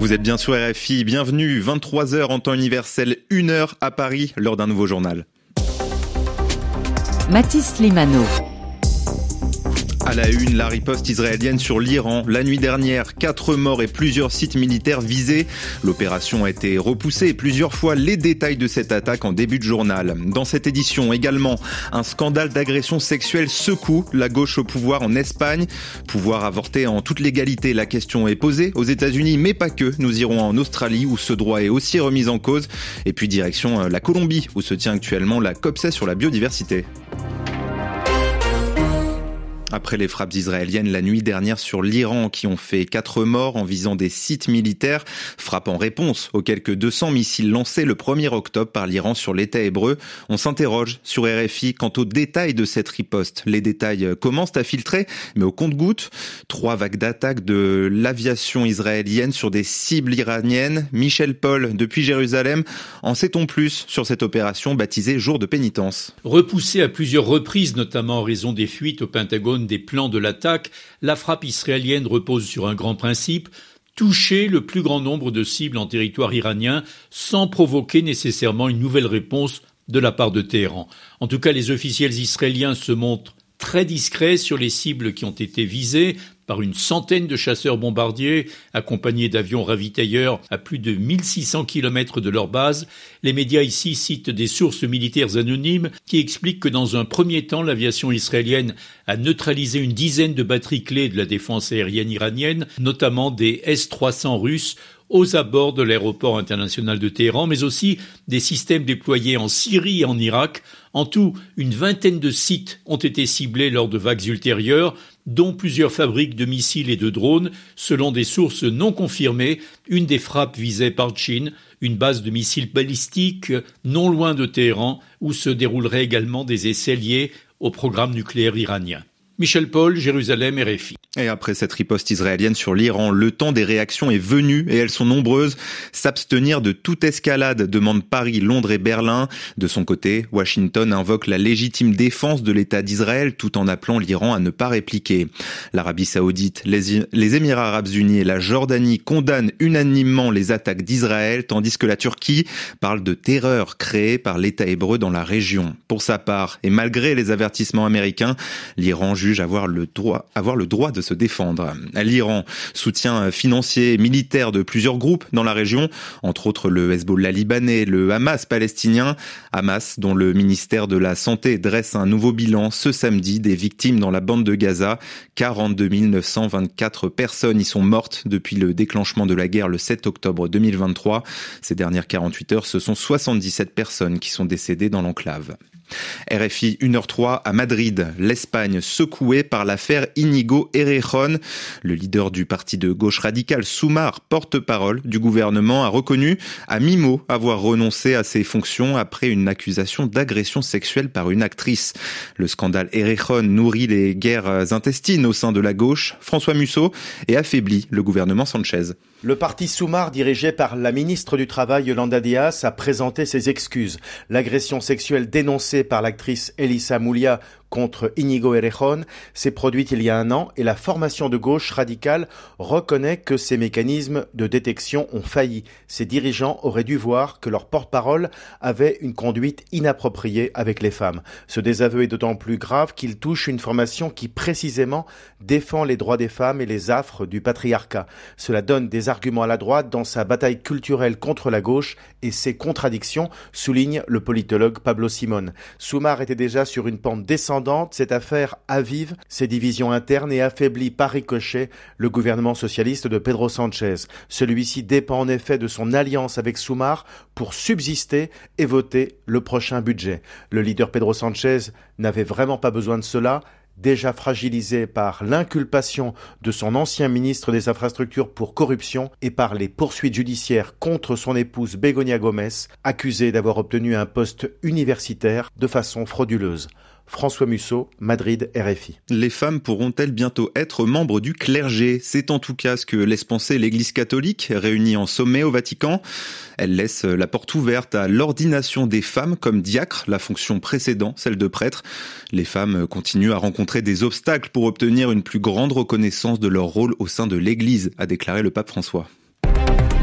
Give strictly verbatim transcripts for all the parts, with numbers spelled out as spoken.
Vous êtes bien sur R F I, bienvenue, vingt-trois heures en temps universel, une heure à Paris, lors d'un nouveau journal. Mathis Limano. À la une, la riposte israélienne sur l'Iran. La nuit dernière, quatre morts et plusieurs sites militaires visés. L'opération a été repoussée plusieurs fois. Les détails de cette attaque en début de journal. Dans cette édition également, un scandale d'agression sexuelle secoue la gauche au pouvoir en Espagne. Pouvoir avorter en toute légalité, la question est posée aux États-Unis, mais pas que. Nous irons en Australie où ce droit est aussi remis en cause. Et puis direction la Colombie où se tient actuellement la COP seize sur la biodiversité. Après les frappes israéliennes la nuit dernière sur l'Iran qui ont fait quatre morts en visant des sites militaires, frappe en réponse aux quelques deux cents missiles lancés le premier octobre par l'Iran sur l'État hébreu. On s'interroge sur R F I quant aux détails de cette riposte. Les détails commencent à filtrer, mais au compte-gouttes. Trois vagues d'attaques de l'aviation israélienne sur des cibles iraniennes. Michel Paul, depuis Jérusalem, en sait-on plus sur cette opération baptisée Jour de pénitence? Repoussée à plusieurs reprises, notamment en raison des fuites au Pentagone des plans de l'attaque, la frappe israélienne repose sur un grand principe: toucher le plus grand nombre de cibles en territoire iranien sans provoquer nécessairement une nouvelle réponse de la part de Téhéran. En tout cas, les officiels israéliens se montrent très discrets sur les cibles qui ont été visées par une centaine de chasseurs bombardiers accompagnés d'avions ravitailleurs à plus de mille six cents kilomètres de leur base. Les médias ici citent des sources militaires anonymes qui expliquent que dans un premier temps, l'aviation israélienne a neutralisé une dizaine de batteries clés de la défense aérienne iranienne, notamment des S trois cents russes, aux abords de l'aéroport international de Téhéran, mais aussi des systèmes déployés en Syrie et en Irak. En tout, une vingtaine de sites ont été ciblés lors de vagues ultérieures, dont plusieurs fabriques de missiles et de drones. Selon des sources non confirmées, une des frappes visait Parchin, une base de missiles balistiques non loin de Téhéran, où se dérouleraient également des essais liés au programme nucléaire iranien. Michel Paul, Jérusalem, R F I. Et après cette riposte israélienne sur l'Iran, le temps des réactions est venu et elles sont nombreuses. S'abstenir de toute escalade, demandent Paris, Londres et Berlin. De son côté, Washington invoque la légitime défense de l'État d'Israël tout en appelant l'Iran à ne pas répliquer. L'Arabie Saoudite, les, les Émirats Arabes Unis et la Jordanie condamnent unanimement les attaques d'Israël, tandis que la Turquie parle de terreur créée par l'État hébreu dans la région. Pour sa part, et malgré les avertissements américains, l'Iran juge avoir le droit, avoir le droit de se défendre. L'Iran, soutien financier et militaire de plusieurs groupes dans la région, entre autres le Hezbollah libanais, le Hamas palestinien. Hamas, dont le ministère de la Santé dresse un nouveau bilan ce samedi des victimes dans la bande de Gaza. quarante-deux mille neuf cent vingt-quatre personnes y sont mortes depuis le déclenchement de la guerre le sept octobre deux mille vingt-trois. Ces dernières quarante-huit heures, ce sont soixante-dix-sept personnes qui sont décédées dans l'enclave. R F I une heure trois à Madrid, l'Espagne secouée par l'affaire Íñigo Errejón. Le leader du parti de gauche radicale Sumar, porte-parole du gouvernement, a reconnu à mi-mot avoir renoncé à ses fonctions après une accusation d'agression sexuelle par une actrice. Le scandale Errejón nourrit les guerres intestines au sein de la gauche. François Musso et affaiblit le gouvernement Sánchez. Le parti Sumar, dirigé par la ministre du Travail Yolanda Díaz, a présenté ses excuses. L'agression sexuelle dénoncée par l'actrice Elisa Moulia contre Íñigo Errejón s'est produite il y a un an et la formation de gauche radicale reconnaît que ces mécanismes de détection ont failli. Ses dirigeants auraient dû voir que leur porte-parole avait une conduite inappropriée avec les femmes. Ce désaveu est d'autant plus grave qu'il touche une formation qui précisément défend les droits des femmes et les affres du patriarcat. Cela donne des arguments à la droite dans sa bataille culturelle contre la gauche et ses contradictions, souligne le politologue Pablo Simón. Sumar était déjà sur une pente descendante. Cette affaire avive ses divisions internes et affaiblit par ricochet le gouvernement socialiste de Pedro Sánchez. Celui-ci dépend en effet de son alliance avec Sumar pour subsister et voter le prochain budget. Le leader Pedro Sánchez n'avait vraiment pas besoin de cela. Déjà fragilisé par l'inculpation de son ancien ministre des Infrastructures pour corruption et par les poursuites judiciaires contre son épouse Begoña Gómez, accusée d'avoir obtenu un poste universitaire de façon frauduleuse. François Musso, Madrid, R F I. Les femmes pourront-elles bientôt être membres du clergé? C'est en tout cas ce que laisse penser l'Église catholique, réunie en sommet au Vatican. Elle laisse la porte ouverte à l'ordination des femmes comme diacres, la fonction précédant celle de prêtre. Les femmes continuent à rencontrer des obstacles pour obtenir une plus grande reconnaissance de leur rôle au sein de l'Église, a déclaré le pape François.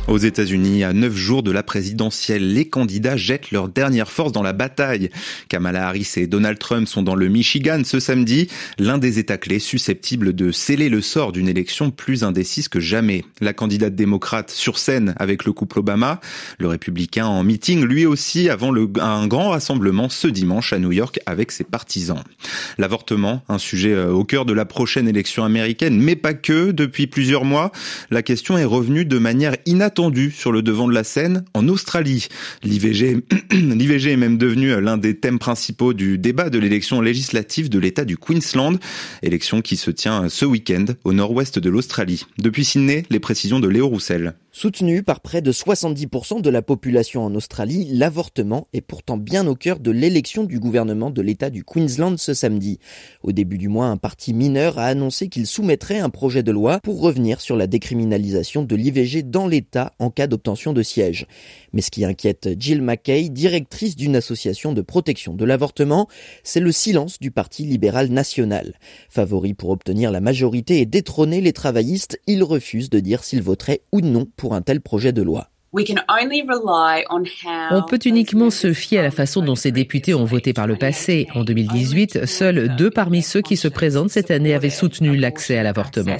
Aux États-Unis, à neuf jours de la présidentielle, les candidats jettent leur dernière force dans la bataille. Kamala Harris et Donald Trump sont dans le Michigan ce samedi, l'un des États clés susceptibles de sceller le sort d'une élection plus indécise que jamais. La candidate démocrate sur scène avec le couple Obama, le républicain en meeting lui aussi avant le, un grand rassemblement ce dimanche à New York avec ses partisans. L'avortement, un sujet au cœur de la prochaine élection américaine, mais pas que. Depuis plusieurs mois, la question est revenue de manière inattendue Attendu sur le devant de la scène en Australie. L'I V G, l'I V G est même devenu l'un des thèmes principaux du débat de l'élection législative de l'État du Queensland, élection qui se tient ce week-end au nord-ouest de l'Australie. Depuis Sydney, les précisions de Léo Roussel. Soutenu par près de soixante-dix pour cent de la population en Australie, l'avortement est pourtant bien au cœur de l'élection du gouvernement de l'État du Queensland ce samedi. Au début du mois, un parti mineur a annoncé qu'il soumettrait un projet de loi pour revenir sur la décriminalisation de l'I V G dans l'État en cas d'obtention de siège. Mais ce qui inquiète Jill Mackay, directrice d'une association de protection de l'avortement, c'est le silence du Parti libéral national. Favori pour obtenir la majorité et détrôner les travaillistes, il refuse de dire s'il voterait ou non pour un tel projet de loi. On peut uniquement se fier à la façon dont ces députés ont voté par le passé. En deux mille dix-huit, seuls deux parmi ceux qui se présentent cette année avaient soutenu l'accès à l'avortement.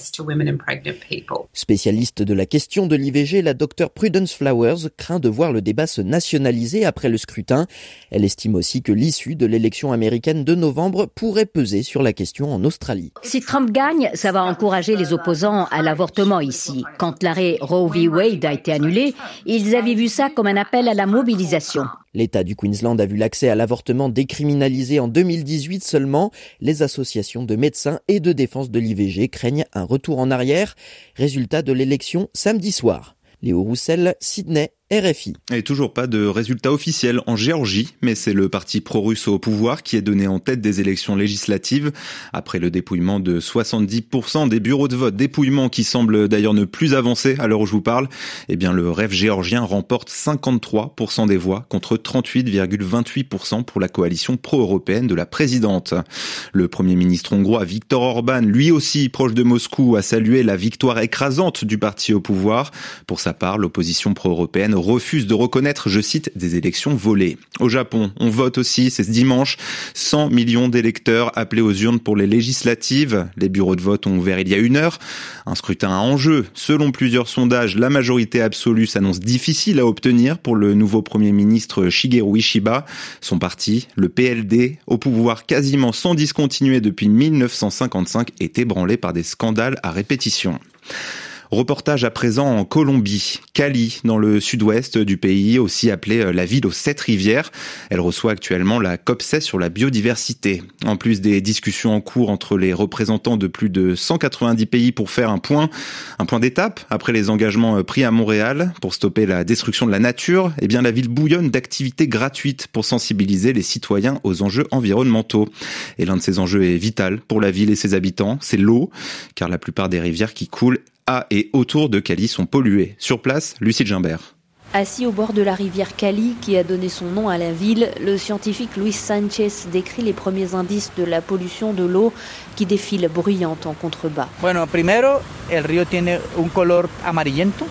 Spécialiste de la question de l'I V G, la docteure Prudence Flowers craint de voir le débat se nationaliser après le scrutin. Elle estime aussi que l'issue de l'élection américaine de novembre pourrait peser sur la question en Australie. Si Trump gagne, ça va encourager les opposants à l'avortement ici. Quand l'arrêt Roe v. Wade a été annulé, ils avaient vu ça comme un appel à la mobilisation. L'État du Queensland a vu l'accès à l'avortement décriminalisé en deux mille dix-huit seulement. Les associations de médecins et de défense de l'I V G craignent un retour en arrière. Résultat de l'élection samedi soir. Léo Roussel, Sydney, R F I. Et toujours pas de résultat officiel en Géorgie, mais c'est le parti pro-russe au pouvoir qui est donné en tête des élections législatives après le dépouillement de soixante-dix pour cent des bureaux de vote. Dépouillement qui semble d'ailleurs ne plus avancer à l'heure où je vous parle. Eh bien, le rêve géorgien remporte cinquante-trois pour cent des voix contre trente-huit virgule vingt-huit pour cent pour la coalition pro-européenne de la présidente. Le premier ministre hongrois Viktor Orban, lui aussi proche de Moscou, a salué la victoire écrasante du parti au pouvoir. Pour sa part, l'opposition pro-européenne refuse de reconnaître, je cite, des élections volées. Au Japon, on vote aussi, c'est ce dimanche, cent millions d'électeurs appelés aux urnes pour les législatives. Les bureaux de vote ont ouvert il y a une heure. Un scrutin à enjeu. Selon plusieurs sondages, la majorité absolue s'annonce difficile à obtenir pour le nouveau Premier ministre Shigeru Ishiba. Son parti, le P L D, au pouvoir quasiment sans discontinuer depuis mille neuf cent cinquante-cinq, est ébranlé par des scandales à répétition. Reportage à présent en Colombie, Cali, dans le sud-ouest du pays, aussi appelée la ville aux sept rivières. Elle reçoit actuellement la COP seize sur la biodiversité. En plus des discussions en cours entre les représentants de plus de cent quatre-vingt-dix pays pour faire un point, un point d'étape après les engagements pris à Montréal pour stopper la destruction de la nature, eh bien la ville bouillonne d'activités gratuites pour sensibiliser les citoyens aux enjeux environnementaux. Et l'un de ces enjeux est vital pour la ville et ses habitants, c'est l'eau, car la plupart des rivières qui coulent à et autour de Cali sont polluées. Sur place, Lucille Gimbert. Assis au bord de la rivière Cali, qui a donné son nom à la ville, le scientifique Luis Sanchez décrit les premiers indices de la pollution de l'eau qui défile bruyante en contrebas. Bueno, primero, el río tiene un color amarillento.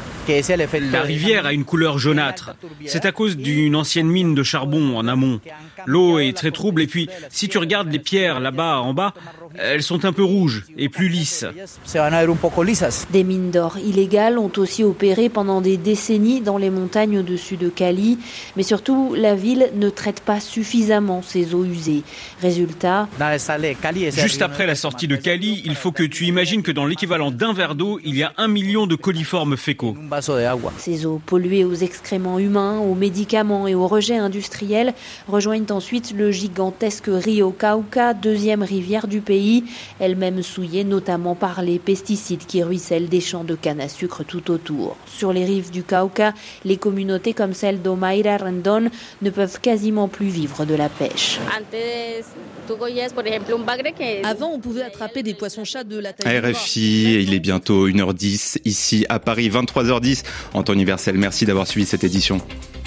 La rivière a une couleur jaunâtre. C'est à cause d'une ancienne mine de charbon en amont. L'eau est très trouble et puis, si tu regardes les pierres là-bas en bas, elles sont un peu rouges et plus lisses. Des mines d'or illégales ont aussi opéré pendant des décennies dans les montagnes au-dessus de Cali. Mais surtout, la ville ne traite pas suffisamment ses eaux usées. Résultat... Juste après la sortie de Cali, il faut que tu imagines que dans l'équivalent d'un verre d'eau, il y a un million de coliformes fécaux. Ces eaux polluées aux excréments humains, aux médicaments et aux rejets industriels rejoignent ensuite le gigantesque Rio Cauca, deuxième rivière du pays, elle-même souillée notamment par les pesticides qui ruissellent des champs de canne à sucre tout autour. Sur les rives du Cauca, les communautés comme celle d'Omaira Rendon ne peuvent quasiment plus vivre de la pêche. Avant, on pouvait attraper des poissons-chats de la taille. R F I, il est bientôt une heure dix ici à Paris, vingt-trois heures dix en temps universel. Merci d'avoir suivi cette édition.